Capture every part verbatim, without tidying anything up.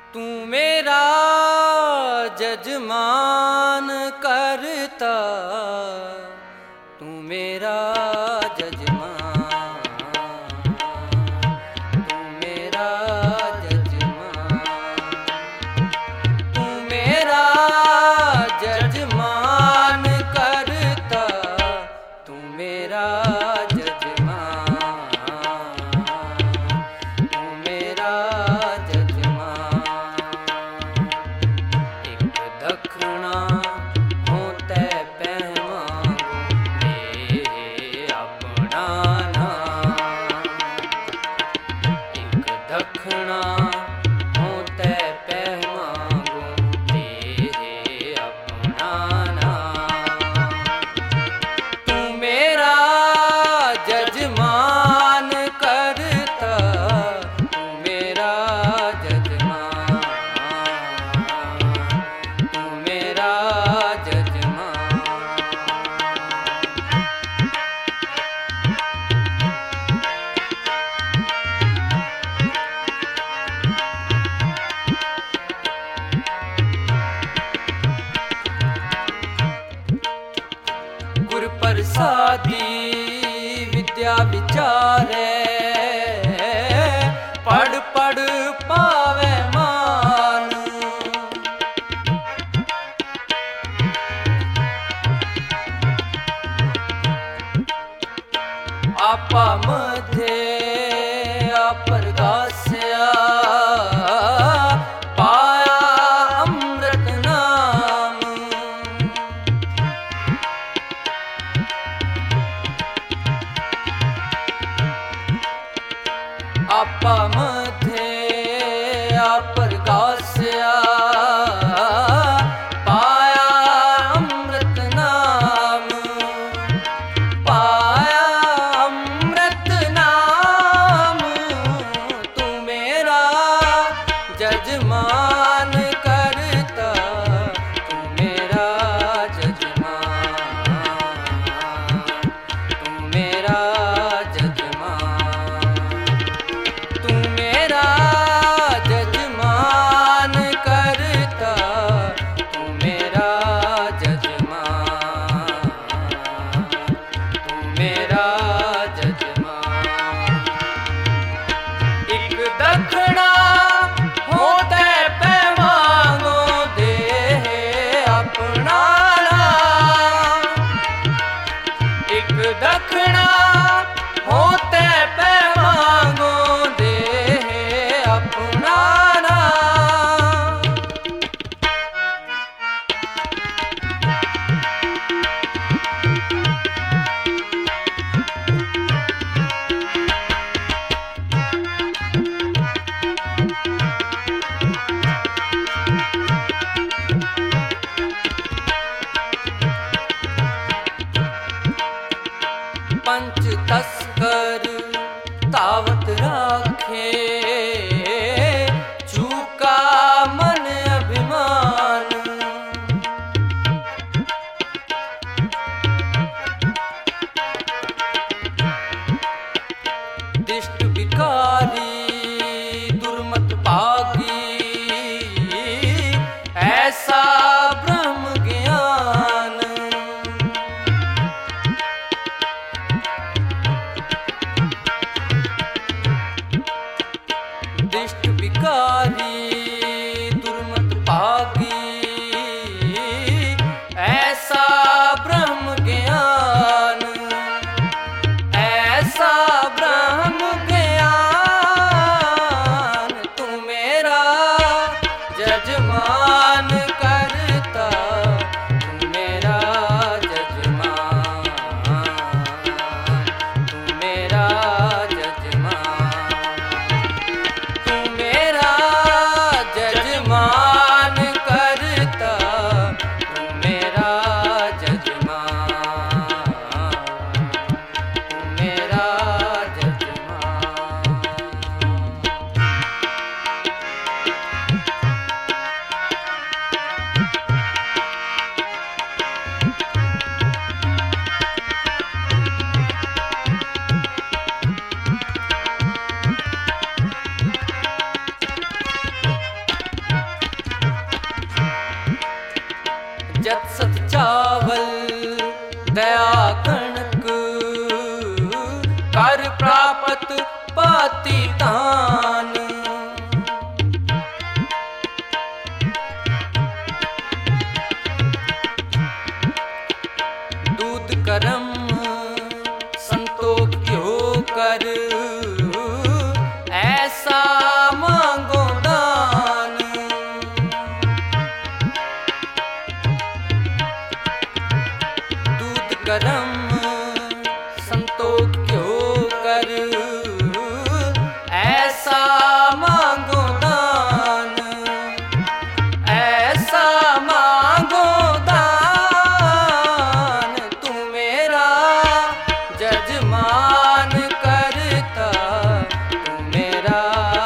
तू मेरा जजमान करता, तू मेरा जजमान, तू मेरा जजमान, तू मेरा जजमान करता, तू मेरा जजमान, तू मेरा जजमान। एक दखना हो तै पैमांगो ले अपना नाम, एक दखना हो तै पैमांगो ले अपना नाम। तू मेरा जजमान करता, तू मेरा जजमान, तू मेरा जजमान। गुर प्रसादी विद्या विचारे, पढ़ पढ़ पावे मान। आपा मध्य अप्रगास्या, पाया अमृत नाम। मांगो दान। दूध गरम संतोख्यो कर ऐसा मांगो दान, ऐसा मांगो दान। तू मेरा जजमान करता, तू मेरा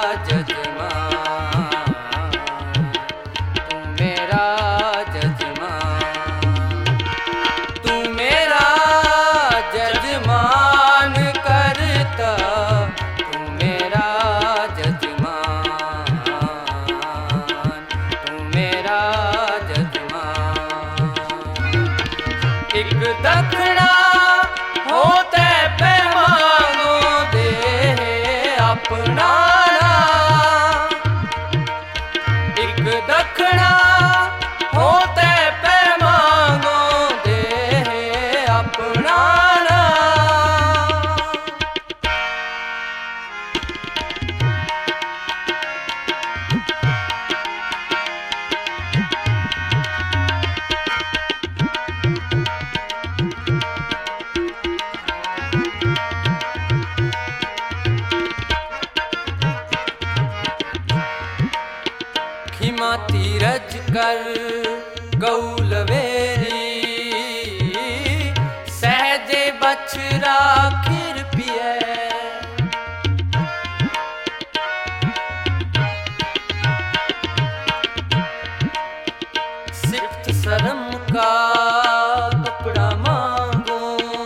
जजमान, तू मेरा जजमान, तू मेरा जजमान करता, तू मेरा जजमान, तू मेरा जजमान। एक दक्षिणा होते पे मांगो दे अपना नाम। एक दक्षिणा होते पे मांगो दे अपना नाम। खिमा तीरज कर गौलवेरी, सहजे बछरा खीर पिए। सिफ्त शर्म का कपड़ा मांगो,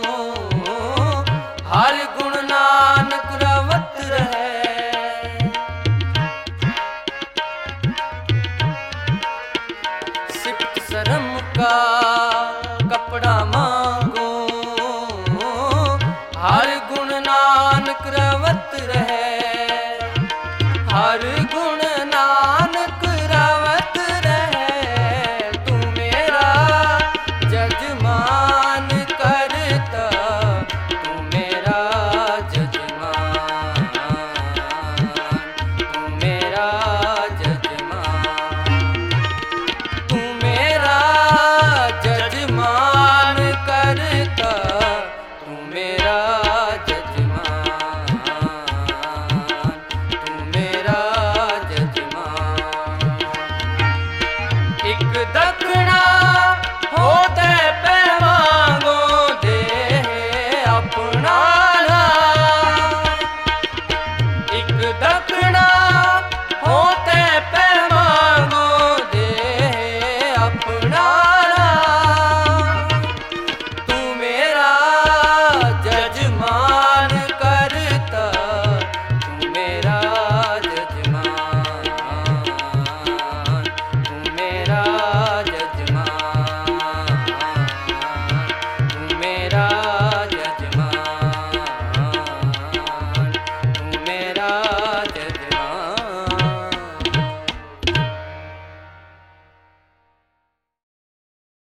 हर गुण नानक रवत रहे। शर्म का कपड़ा मांगो, हर गुण नानक रवत रहे। हर गुण